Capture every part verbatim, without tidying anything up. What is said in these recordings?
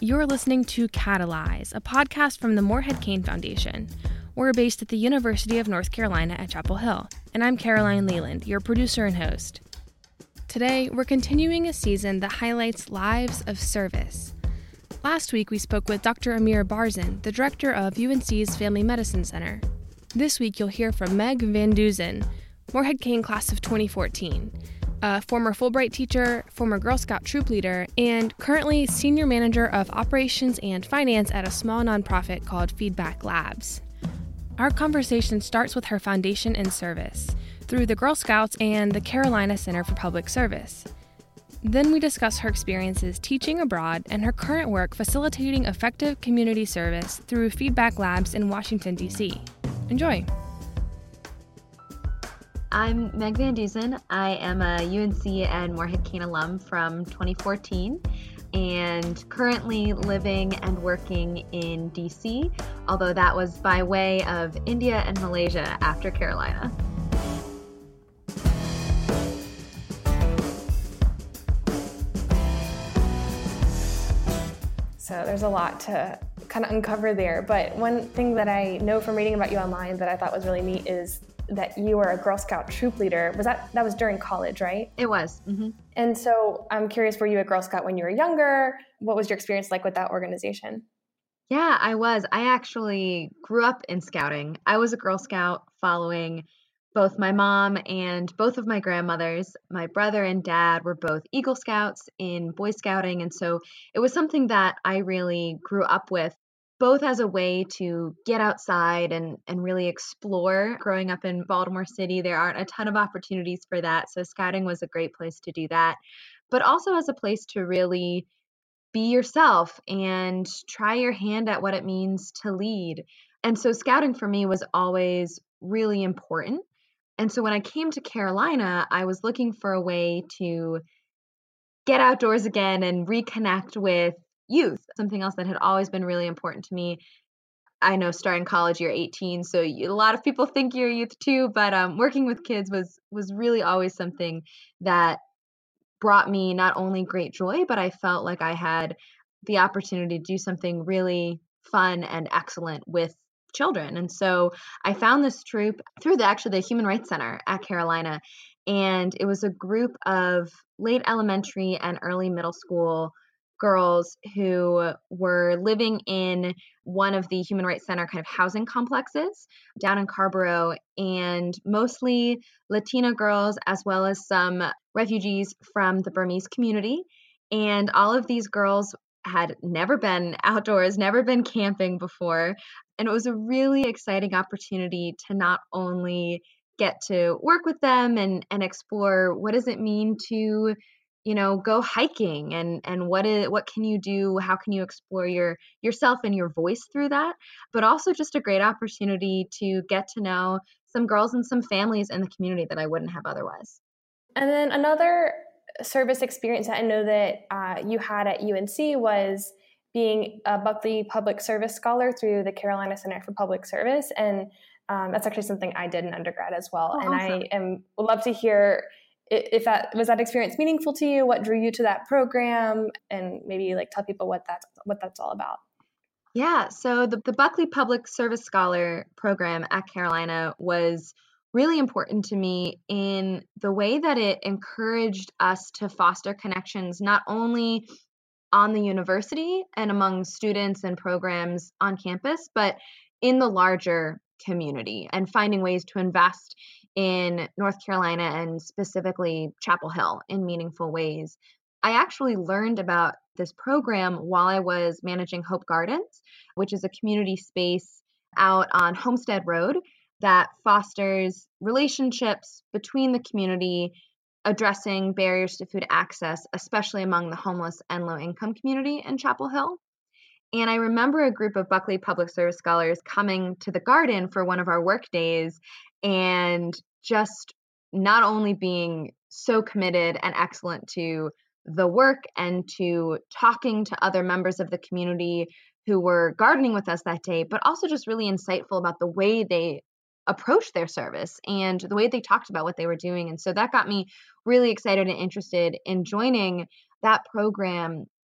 You're listening to Catalyze, a podcast from the Morehead Cain Foundation. We're based at the University of North Carolina at Chapel Hill, and I'm Caroline Leland, your producer and host. Today, we're continuing a season that highlights lives of service. Last week, we spoke with Doctor Amir Barzin, the director of U N C's Family Medicine Center. This week, you'll hear from Meg Van Duzen, Morehead Cain class of twenty fourteen. A former Fulbright teacher, former Girl Scout troop leader, and currently senior manager of operations and finance at a small nonprofit called Feedback Labs. Our conversation starts with her foundation and service through the Girl Scouts and the Carolina Center for Public Service. Then we discuss her experiences teaching abroad and her current work facilitating effective community service through Feedback Labs in Washington, D C. Enjoy. I'm Meg Van Duzen. I am a U N C and Morehead Cain alum from twenty fourteen and currently living and working in D C, although that was by way of India and Malaysia after Carolina. So there's a lot to kind of uncover there, but one thing that I know from reading about you online that I thought was really neat is that you were a Girl Scout troop leader. Was that, that was during college, right? It was. Mm-hmm. And so I'm curious, were you a Girl Scout when you were younger? What was your experience like with that organization? Yeah, I was. I actually grew up in scouting. I was a Girl Scout following both my mom and both of my grandmothers. My brother and dad were both Eagle Scouts in Boy Scouting. And so it was something that I really grew up with, both as a way to get outside and, and really explore. Growing up in Baltimore City, there aren't a ton of opportunities for that. So scouting was a great place to do that, but also as a place to really be yourself and try your hand at what it means to lead. And so scouting for me was always really important. And so when I came to Carolina, I was looking for a way to get outdoors again and reconnect with youth, something else that had always been really important to me. I know starting college, you're eighteen, so you, a lot of people think you're a youth too, but um, working with kids was was really always something that brought me not only great joy, but I felt like I had the opportunity to do something really fun and excellent with children. And so I found this troop through the actually the Human Rights Center at Carolina, and it was a group of late elementary and early middle school girls who were living in one of the Human Rights Center kind of housing complexes down in Carborough, and mostly Latina girls as well as some refugees from the Burmese community. And all of these girls had never been outdoors, never been camping before. And it was a really exciting opportunity to not only get to work with them and, and explore what does it mean to, you know, go hiking and, and what is, what can you do? How can you explore your yourself and your voice through that? But also just a great opportunity to get to know some girls and some families in the community that I wouldn't have otherwise. And then another service experience that I know that uh, you had at U N C was being a Buckley Public Service Scholar through the Carolina Center for Public Service. And um, that's actually something I did in undergrad as well. Oh, and awesome. I am would love to hear if that was that experience meaningful to you, what drew you to that program, and maybe like tell people what that's what that's all about. Yeah, so the, the Buckley Public Service Scholar program at Carolina was really important to me in the way that it encouraged us to foster connections, not only on the university and among students and programs on campus, but in the larger community, and finding ways to invest in North Carolina and specifically Chapel Hill in meaningful ways. I actually learned about this program while I was managing Hope Gardens, which is a community space out on Homestead Road that fosters relationships between the community, addressing barriers to food access, especially among the homeless and low-income community in Chapel Hill. And I remember a group of Buckley Public Service Scholars coming to the garden for one of our work days and just not only being so committed and excellent to the work and to talking to other members of the community who were gardening with us that day, but also just really insightful about the way they approached their service and the way they talked about what they were doing. And so that got me really excited and interested in joining that program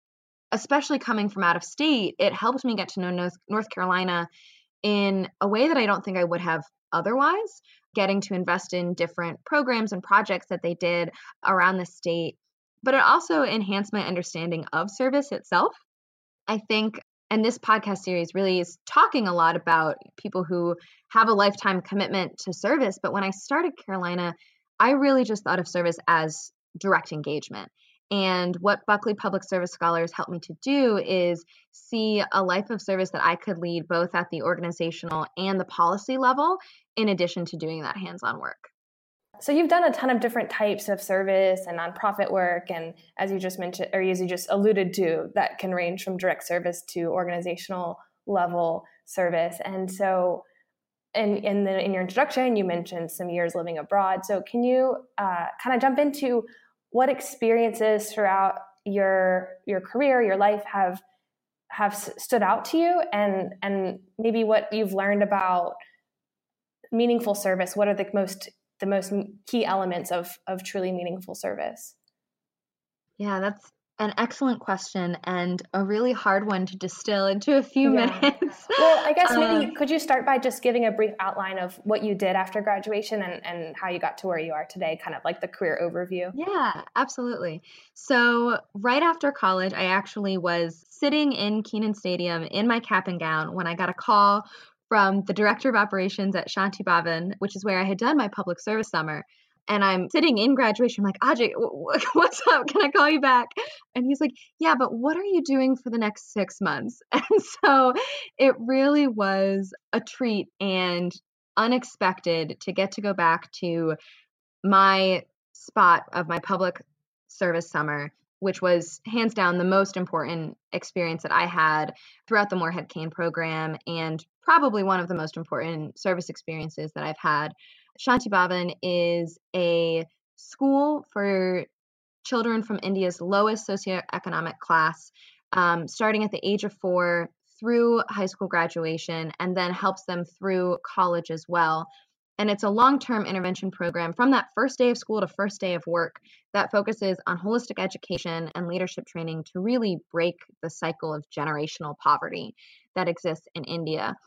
especially coming from out of state, it helped me get to know North, North Carolina in a way that I don't think I would have otherwise, getting to invest in different programs and projects that they did around the state. But it also enhanced my understanding of service itself. I think, and this podcast series really is talking a lot about people who have a lifetime commitment to service. But when I started Carolina, I really just thought of service as direct engagement. And what Buckley Public Service Scholars helped me to do is see a life of service that I could lead both at the organizational and the policy level, in addition to doing that hands-on work. So you've done a ton of different types of service and nonprofit work, and as you just mentioned, or as you just alluded to, that can range from direct service to organizational level service. And so in, in, the, in your introduction, you mentioned some years living abroad. So can you uh, kind of jump into what experiences throughout your your career, your life have have stood out to you, and and maybe what you've learned about meaningful service? What are the most the most key elements of of truly meaningful service? Yeah, that's an excellent question and a really hard one to distill into a few yeah. minutes. Well, I guess maybe uh, could you start by just giving a brief outline of what you did after graduation and, and how you got to where you are today, kind of like the career overview? Yeah, absolutely. So right after college, I actually was sitting in Kenan Stadium in my cap and gown when I got a call from the director of operations at Shanti Bhavan, which is where I had done my public service summer. And I'm sitting in graduation, I'm like, Ajay, what's up? Can I call you back? And he's like, yeah, but what are you doing for the next six months? And so it really was a treat and unexpected to get to go back to my spot of my public service summer, which was hands down the most important experience that I had throughout the Morehead Cain program and probably one of the most important service experiences that I've had. Shanti Bhavan is a school for children from India's lowest socioeconomic class, um, starting at the age of four through high school graduation, and then helps them through college as well. And it's a long-term intervention program from that first day of school to first day of work that focuses on holistic education and leadership training to really break the cycle of generational poverty that exists in India.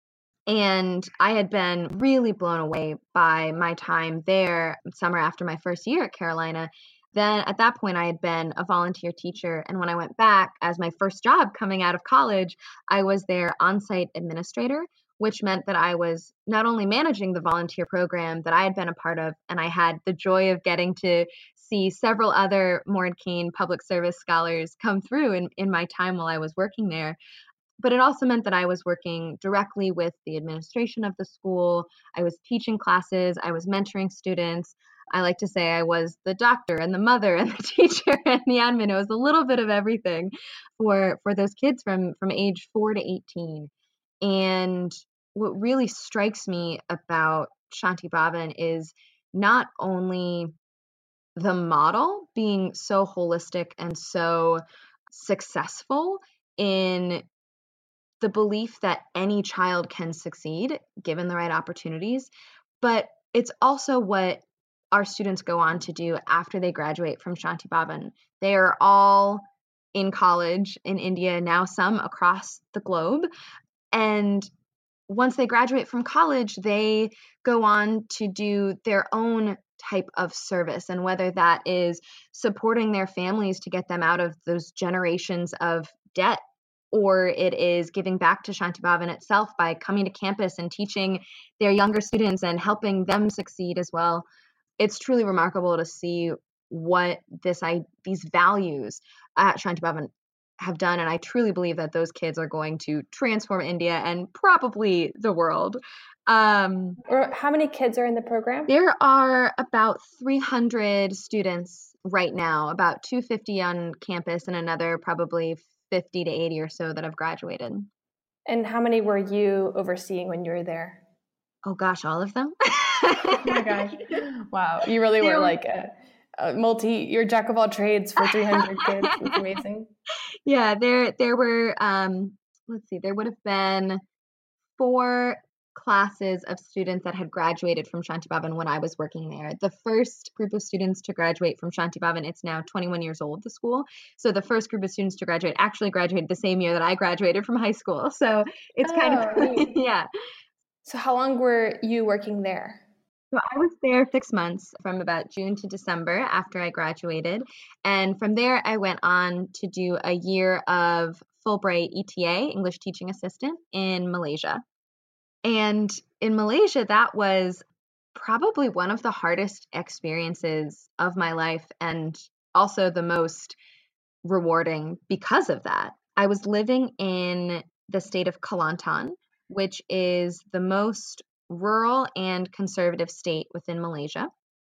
And I had been really blown away by my time there summer after my first year at Carolina. Then at that point, I had been a volunteer teacher. And when I went back as my first job coming out of college, I was their on-site administrator, which meant that I was not only managing the volunteer program that I had been a part of, and I had the joy of getting to see several other Morehead Cain public service scholars come through in, in my time while I was working there. But it also meant that I was working directly with the administration of the school. I was teaching classes. I was mentoring students. I like to say I was the doctor and the mother and the teacher and the admin. It was a little bit of everything for, for those kids from, from age four to eighteen. And what really strikes me about Shanti Bhavan is not only the model being so holistic and so successful in the belief that any child can succeed given the right opportunities, but it's also what our students go on to do after they graduate from Shanti Bhavan. They are all in college in India, now some across the globe. And once they graduate from college, they go on to do their own type of service. And whether that is supporting their families to get them out of those generations of debt, or it is giving back to Shanti Bhavan itself by coming to campus and teaching their younger students and helping them succeed as well. It's truly remarkable to see what this I, these values at Shanti Bhavan have done. And I truly believe that those kids are going to transform India and probably the world. Um, or how many kids are in the program? There are about three hundred students right now, about two hundred fifty on campus and another probably fifty to eighty or so that have graduated. And how many were you overseeing when you were there? Oh gosh, all of them. Oh my gosh. Wow. You really were like a, a multi, you're jack of all trades for three hundred kids. It's amazing. Yeah, there there were, um, let's see, there would have been four classes of students that had graduated from Shanti Bhavan when I was working there. The first group of students to graduate from Shanti Bhavan, it's now twenty-one years old, the school. So the first group of students to graduate actually graduated the same year that I graduated from high school. So it's Oh, kind of, neat. yeah. So how long were you working there? So I was there six months from about June to December after I graduated. And from there, I went on to do a year of Fulbright E T A, English Teaching Assistant, in Malaysia. And in Malaysia, that was probably one of the hardest experiences of my life and also the most rewarding because of that. I was living in the state of Kelantan, which is the most rural and conservative state within Malaysia,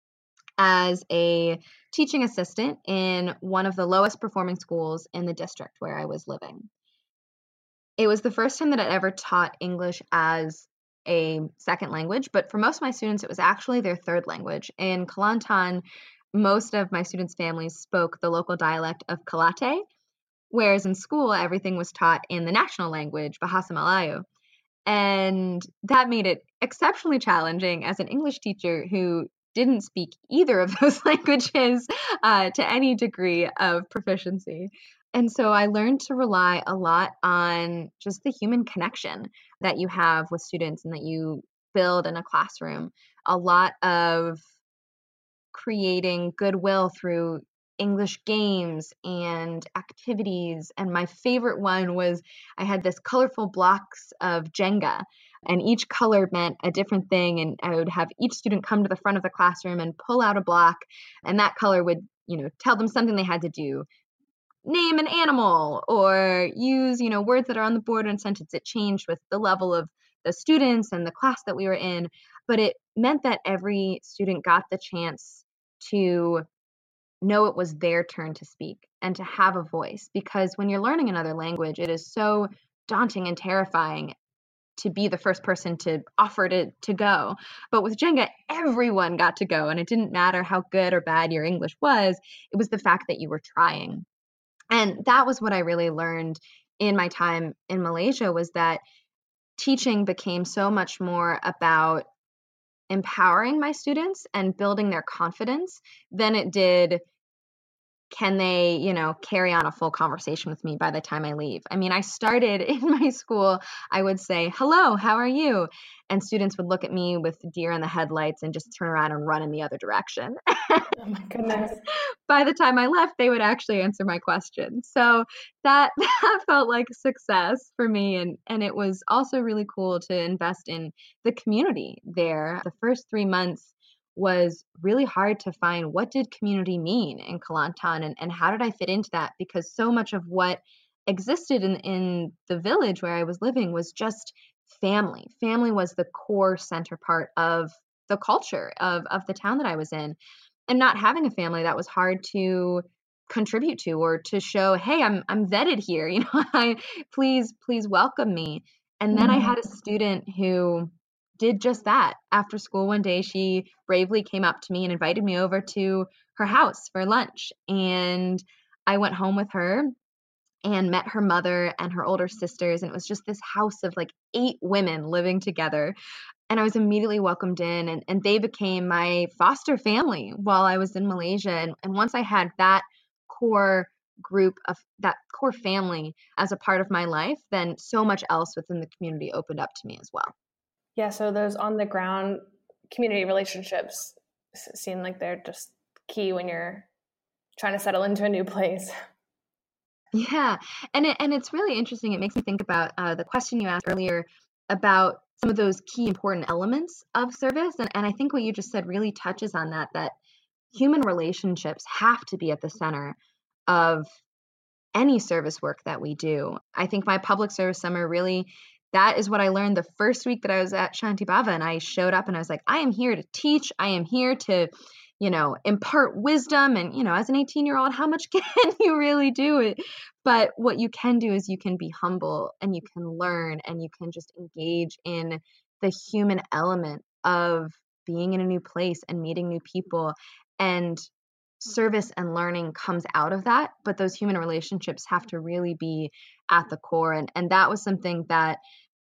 as a teaching assistant in one of the lowest performing schools in the district where I was living. It was the first time that I'd ever taught English as a second language, but for most of my students, it was actually their third language. In Kelantan, most of my students' families spoke the local dialect of Kelate, whereas in school, everything was taught in the national language, Bahasa Melayu. And that made it exceptionally challenging as an English teacher who didn't speak either of those languages uh, to any degree of proficiency. And so I learned to rely a lot on just the human connection that you have with students and that you build in a classroom. A lot of creating goodwill through English games and activities. And my favorite one was I had this colorful blocks of Jenga, and each color meant a different thing. And I would have each student come to the front of the classroom and pull out a block, and that color would, you know, tell them something they had to do. Name an animal or use, you know, words that are on the board in a sentence. It changed with the level of the students and the class that we were in, but it meant that every student got the chance to know it was their turn to speak and to have a voice. Because when you're learning another language, it is so daunting and terrifying to be the first person to offer to, to go. But with Jenga, everyone got to go, and it didn't matter how good or bad your English was. It was the fact that you were trying. And that was what I really learned in my time in Malaysia, was that teaching became so much more about empowering my students and building their confidence than it did, can they, you know, carry on a full conversation with me by the time I leave? I mean, I started in my school, I would say, hello, how are you? And students would look at me with deer in the headlights and just turn around and run in the other direction. Oh my goodness. By the time I left, they would actually answer my question. So that that felt like success for me. And, and it was also really cool to invest in the community there. The first three months was really hard to find, what did community mean in Kelantan, and, and how did I fit into that? Because so much of what existed in, in the village where I was living was just family. Family was the core center part of the culture of, of the town that I was in. And not having a family, that was hard to contribute to or to show, hey, I'm I'm vetted here. You know, I please, please welcome me. And then I had a student who did just that. After school one day, she bravely came up to me and invited me over to her house for lunch. And I went home with her and met her mother and her older sisters. And it was just this house of like eight women living together. And I was immediately welcomed in, and, and they became my foster family while I was in Malaysia. And, and once I had that core group of that core family as a part of my life, then so much else within the community opened up to me as well. Yeah, so those on the ground community relationships seem like they're just key when you're trying to settle into a new place. Yeah, and it, and it's really interesting. It makes me think about uh, the question you asked earlier about some of those key important elements of service. And, and I think what you just said really touches on that, that human relationships have to be at the center of any service work that we do. I think my public service summer really, that is what I learned the first week that I was at Shanti Bhavan. I showed up and I was like, I am here to teach. I am here to, you know, impart wisdom. And, you know, as an eighteen year old, how much can you really do it? But what you can do is you can be humble and you can learn and you can just engage in the human element of being in a new place and meeting new people. And service and learning comes out of that, but those human relationships have to really be at the core. And, and that was something that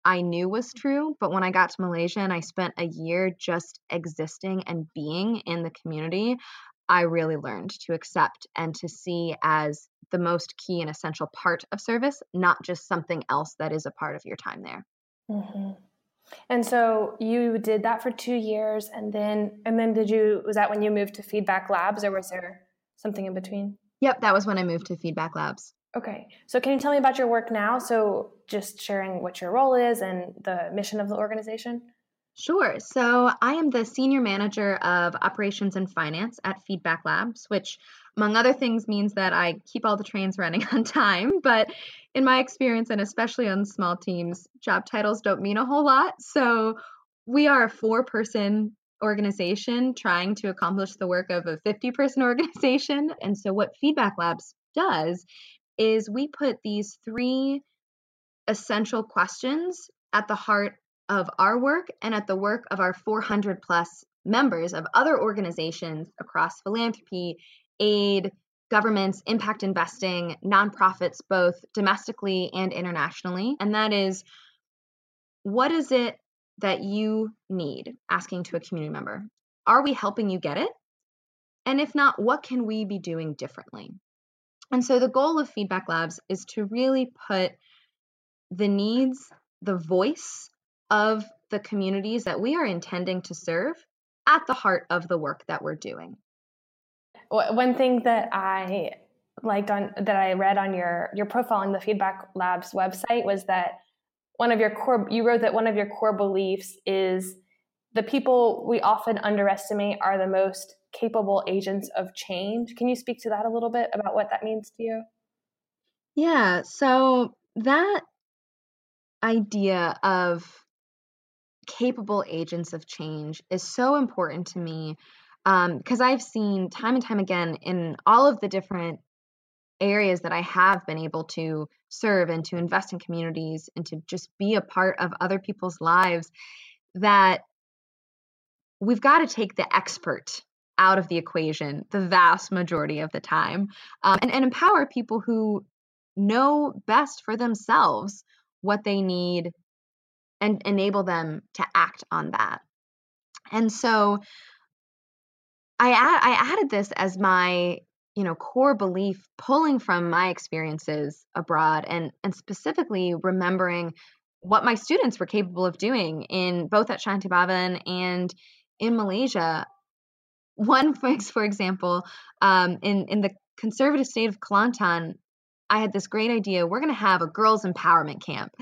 I knew was true, but when I got to Malaysia and I spent a year just existing and being in the community, I really learned to accept and to see as the most key and essential part of service, not just something else that is a part of your time there. Mm-hmm. And so you did that for two years, and then and then did you? Was that when you moved to Feedback Labs, or was there something in between? Yep, that was when I moved to Feedback Labs. Okay. So can you tell me about your work now? So just sharing what your role is and the mission of the organization? Sure. So I am the senior manager of operations and finance at Feedback Labs, which, among other things, means that I keep all the trains running on time. But in my experience, and especially on small teams, job titles don't mean a whole lot. So we are a four-person organization trying to accomplish the work of a fifty-person organization. And so what Feedback Labs does is we put these three essential questions at the heart of our work and at the work of our four hundred plus members of other organizations across philanthropy, aid, governments, impact investing, nonprofits, both domestically and internationally. And that is, what is it that you need? Asking to a community member. Are we helping you get it? And if not, what can we be doing differently? And so the goal of Feedback Labs is to really put the needs, the voice of the communities that we are intending to serve at the heart of the work that we're doing. One thing that I liked on that I read on your your profile on the Feedback Labs website was that one of your core you wrote that one of your core beliefs is the people we often underestimate are the most capable agents of change. Can you speak to that a little bit about what that means to you? Yeah, so that idea of capable agents of change is so important to me um, because I've seen time and time again in all of the different areas that I have been able to serve and to invest in communities and to just be a part of other people's lives that we've got to take the expert out of the equation the vast majority of the time um, and, and empower people who know best for themselves what they need and enable them to act on that. And so I add, I added this as my, you know, core belief, pulling from my experiences abroad and and specifically remembering what my students were capable of doing in both at Shanti Bhavan and in Malaysia. One, for example, um, in in the conservative state of Kelantan, I had this great idea. We're going to have a girls' empowerment camp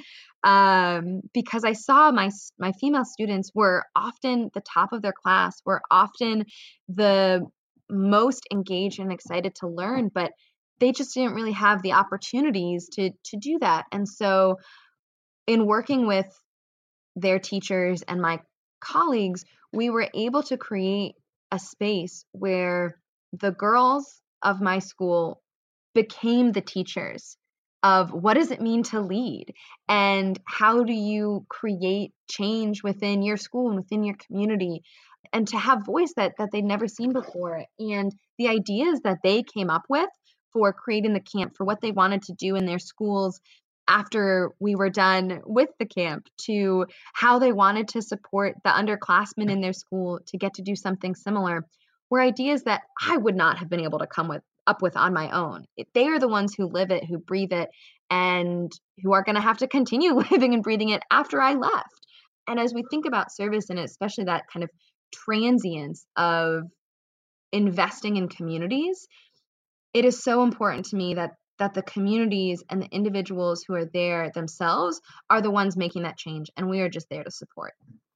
um, because I saw my my female students were often the top of their class, were often the most engaged and excited to learn, but they just didn't really have the opportunities to to do that. And so, in working with their teachers and my colleagues, we were able to create a space where the girls of my school became the teachers of what does it mean to lead and how do you create change within your school and within your community and to have voice that that they'd never seen before. And the ideas that they came up with for creating the camp, for what they wanted to do in their schools after we were done with the camp, to how they wanted to support the underclassmen in their school to get to do something similar, were ideas that I would not have been able to come with up with on my own. They are the ones who live it, who breathe it, and who are going to have to continue living and breathing it after I left. And as we think about service and especially that kind of transience of investing in communities, it is so important to me that that the communities and the individuals who are there themselves are the ones making that change, and we are just there to support.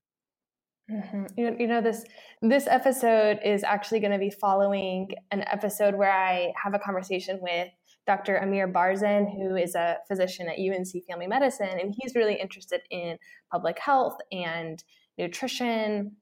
Mm-hmm. You, you know, this this episode is actually going to be following an episode where I have a conversation with Doctor Amir Barzan, who is a physician at U N C Family Medicine, and he's really interested in public health and nutrition.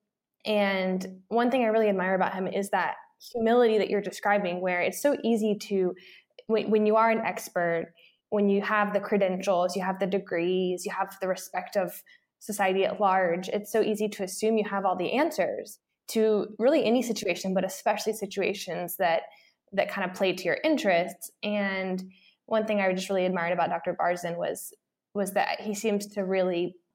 And one thing I really admire about him is that humility that you're describing, where it's so easy to, when, when you are an expert, when you have the credentials, you have the degrees, you have the respect of society at large, it's so easy to assume you have all the answers to really any situation, but especially situations that that kind of play to your interests. And one thing I just really admired about Doctor Barzan was was that he seems to really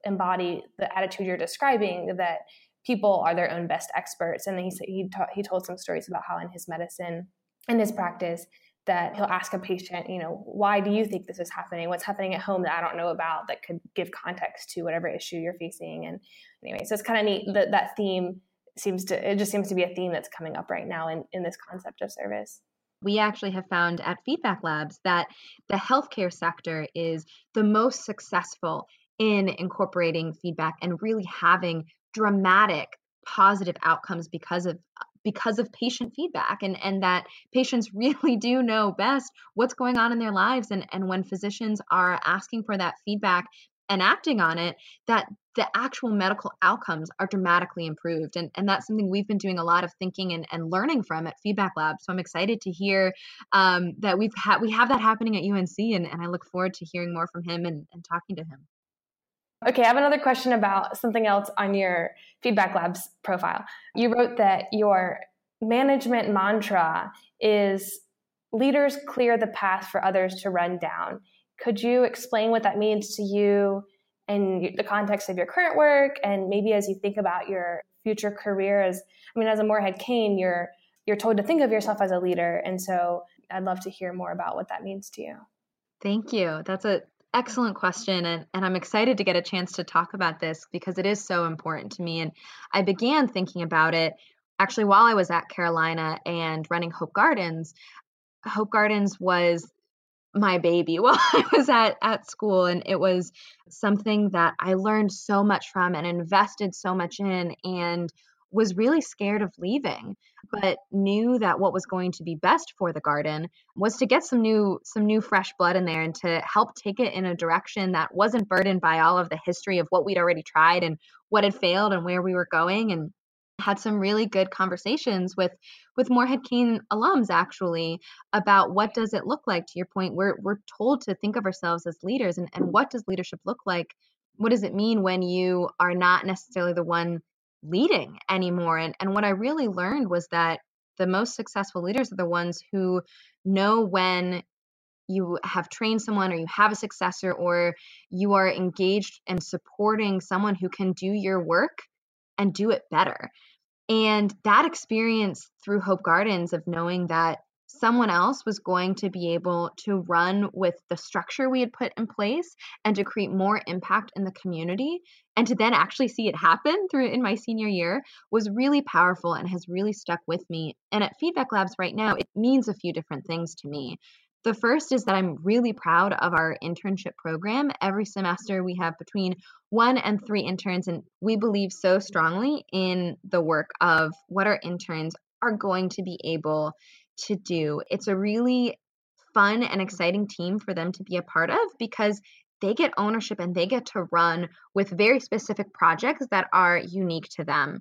embody the attitude you're describing, that people are their own best experts. And then he said he ta- he told some stories about how in his medicine, in his practice, that he'll ask a patient, you know, why do you think this is happening? What's happening at home that I don't know about that could give context to whatever issue you're facing? And anyway, so it's kind of neat that that theme seems to, it just seems to be a theme that's coming up right now in, in this concept of service. We actually have found at Feedback Labs that the healthcare sector is the most successful in incorporating feedback and really having dramatic positive outcomes because of because of patient feedback, and, and that patients really do know best what's going on in their lives. And, and when physicians are asking for that feedback and acting on it, that the actual medical outcomes are dramatically improved. And, and that's something we've been doing a lot of thinking and, and learning from at Feedback Lab. So I'm excited to hear um, that we've ha- we have that happening at U N C, and, and I look forward to hearing more from him and, and talking to him. Okay, I have another question about something else on your Feedback Labs profile. You wrote that your management mantra is leaders clear the path for others to run down. Could you explain what that means to you in the context of your current work, and maybe as you think about your future career? As I mean, as a Morehead Cain, you're you're told to think of yourself as a leader, and so I'd love to hear more about what that means to you. Thank you. That's a excellent question. And, and I'm excited to get a chance to talk about this because it is so important to me. And I began thinking about it actually while I was at Carolina and running Hope Gardens. Hope Gardens was my baby while I was at, at school. And it was something that I learned so much from and invested so much in, and was really scared of leaving, but knew that what was going to be best for the garden was to get some new some new fresh blood in there and to help take it in a direction that wasn't burdened by all of the history of what we'd already tried and what had failed and where we were going. And had some really good conversations with with Morehead Cain alums actually about what does it look like. To your point, we're we're told to think of ourselves as leaders, and, and what does leadership look like? What does it mean when you are not necessarily the one leading anymore? And, and what I really learned was that the most successful leaders are the ones who know when you have trained someone or you have a successor or you are engaged and supporting someone who can do your work and do it better. And that experience through Hope Gardens of knowing that someone else was going to be able to run with the structure we had put in place and to create more impact in the community, and to then actually see it happen through in my senior year, was really powerful and has really stuck with me. And at Feedback Labs right now, it means a few different things to me. The first is that I'm really proud of our internship program. Every semester we have between one and three interns, and we believe so strongly in the work of what our interns are going to be able to do. It's a really fun and exciting team for them to be a part of because they get ownership and they get to run with very specific projects that are unique to them.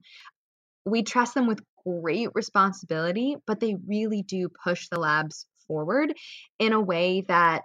We trust them with great responsibility, but they really do push the labs forward in a way that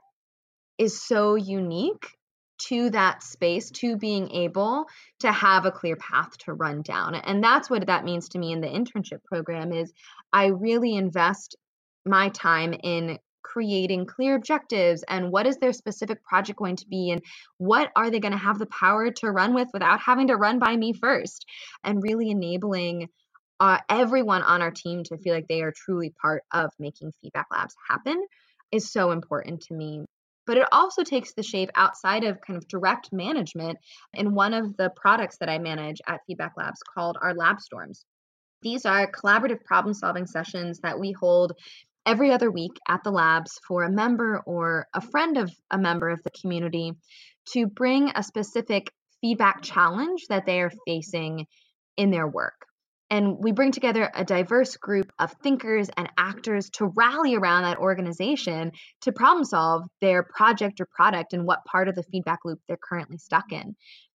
is so unique to that space, to being able to have a clear path to run down. And that's what that means to me in the internship program is I really invest my time in creating clear objectives and what is their specific project going to be and what are they going to have the power to run with without having to run by me first, and really enabling uh, everyone on our team to feel like they are truly part of making Feedback Labs happen is so important to me. But it also takes the shape outside of kind of direct management in one of the products that I manage at Feedback Labs called our Lab Storms. These are collaborative problem-solving sessions that we hold every other week at the labs for a member or a friend of a member of the community to bring a specific feedback challenge that they are facing in their work. And we bring together a diverse group of thinkers and actors to rally around that organization to problem solve their project or product and what part of the feedback loop they're currently stuck in.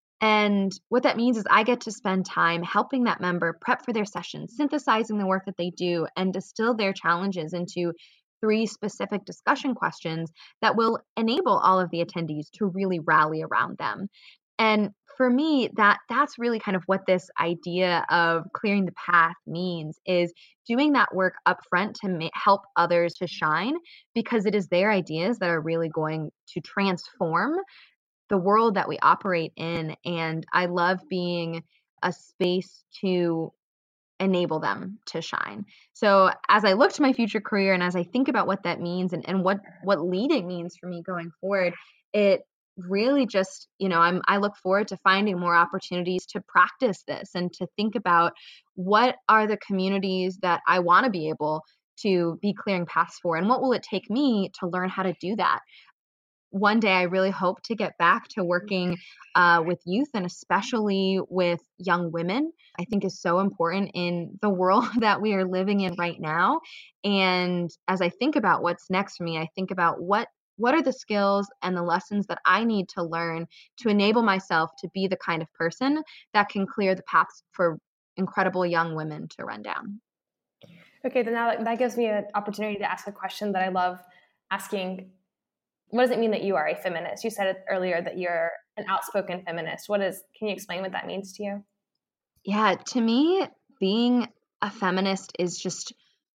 And what that means is I get to spend time helping that member prep for their session, synthesizing the work that they do, and distill their challenges into three specific discussion questions that will enable all of the attendees to really rally around them. And for me, that that's really kind of what this idea of clearing the path means, is doing that work up front to ma- help others to shine, because it is their ideas that are really going to transform the world that we operate in. And I love being a space to enable them to shine. So as I look to my future career and as I think about what that means and, and what, what leading means for me going forward, it really just, you know, I'm, I look forward to finding more opportunities to practice this and to think about what are the communities that I want to be able to be clearing paths for, and what will it take me to learn how to do that. One day, I really hope to get back to working uh, with youth, and especially with young women. I think is so important in the world that we are living in right now. And as I think about what's next for me, I think about what what are the skills and the lessons that I need to learn to enable myself to be the kind of person that can clear the paths for incredible young women to run down. Okay, then now that gives me an opportunity to ask a question that I love asking. What does it mean that you are a feminist? You said it earlier that you're an outspoken feminist. What is, can you explain what that means to you? Yeah, to me, being a feminist is just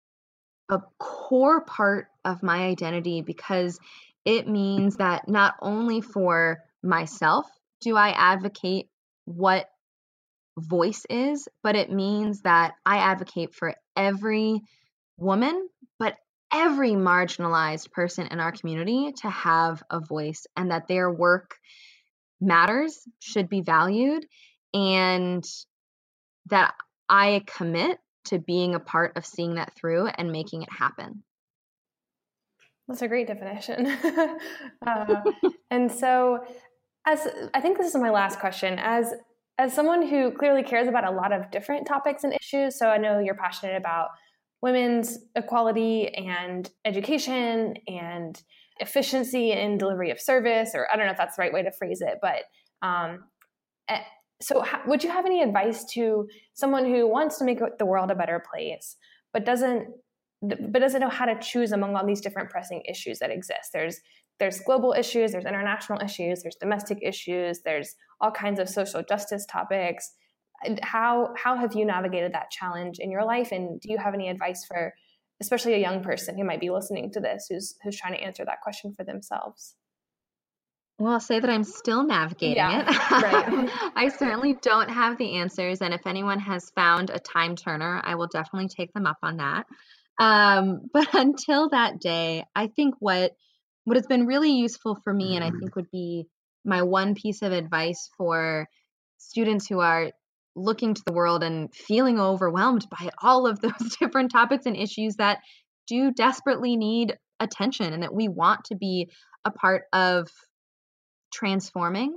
a core part of my identity, because it means that not only for myself do I advocate what voice is, but it means that I advocate for every woman, but every marginalized person in our community to have a voice, and that their work matters, should be valued, and that I commit to being a part of seeing that through and making it happen. That's a great definition. uh, and so as I think this is my last question, as as someone who clearly cares about a lot of different topics and issues, so I know you're passionate about women's equality and education and efficiency in delivery of service, or I don't know if that's the right way to phrase it, but um, so how, would you have any advice to someone who wants to make the world a better place, but doesn't but doesn't know how to choose among all these different pressing issues that exist? There's there's global issues, there's international issues, there's domestic issues, there's all kinds of social justice topics. How how have you navigated that challenge in your life? And do you have any advice for especially a young person who might be listening to this, who's who's trying to answer that question for themselves? Well, I'll say that I'm still navigating yeah, it. Right. I certainly don't have the answers. And if anyone has found a time turner, I will definitely take them up on that. Um, but until that day, I think what what has been really useful for me, and I think would be my one piece of advice for students who are looking to the world and feeling overwhelmed by all of those different topics and issues that do desperately need attention and that we want to be a part of transforming,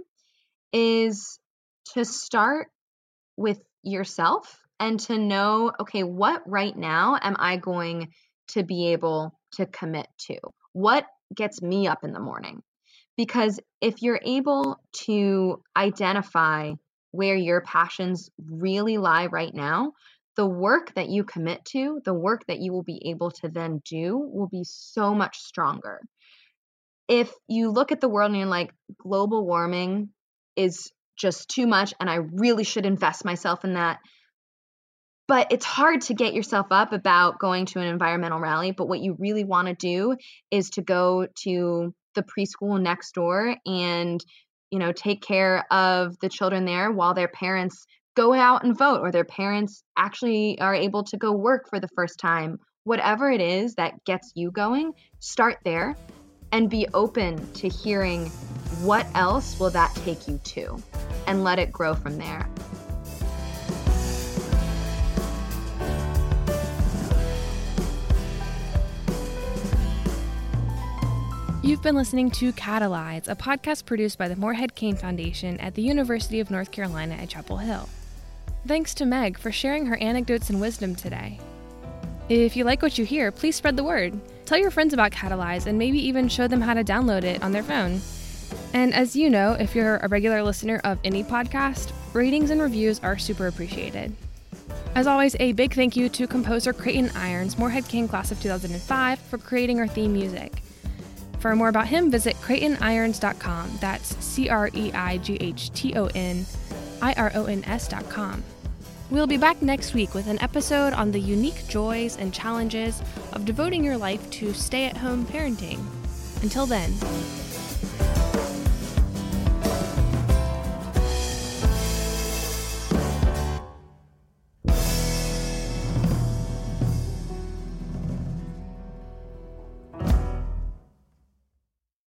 is to start with yourself and to know, okay, what right now am I going to be able to commit to? What gets me up in the morning? Because if you're able to identify where your passions really lie right now, the work that you commit to, the work that you will be able to then do will be so much stronger. If you look at the world and you're like, global warming is just too much and I really should invest myself in that, but it's hard to get yourself up about going to an environmental rally, but what you really want to do is to go to the preschool next door and, you know, take care of the children there while their parents go out and vote, or their parents actually are able to go work for the first time. Whatever it is that gets you going, start there and be open to hearing what else will that take you to, and let it grow from there. You've been listening to Catalyze, a podcast produced by the Morehead Cain Foundation at the University of North Carolina at Chapel Hill. Thanks to Meg for sharing her anecdotes and wisdom today. If you like what you hear, please spread the word. Tell your friends about Catalyze and maybe even show them how to download it on their phone. And as you know, if you're a regular listener of any podcast, ratings and reviews are super appreciated. As always, a big thank you to composer Creighton Irons, Morehead Cain class of two thousand five, for creating our theme music. For more about him, visit creighton irons dot com. That's C R E I G H T O N I R O N S dot com. We'll be back next week with an episode on the unique joys and challenges of devoting your life to stay-at-home parenting. Until then.